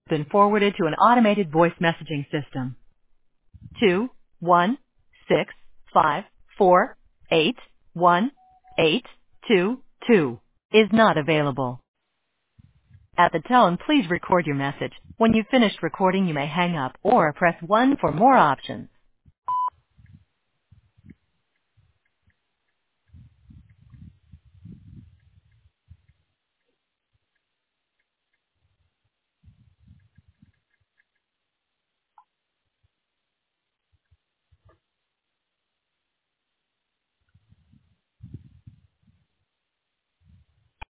Been forwarded to an automated voice messaging system. 21654818222 is not available. At the tone, please record your message. When you've finished recording, you may hang up or press 1 for more options.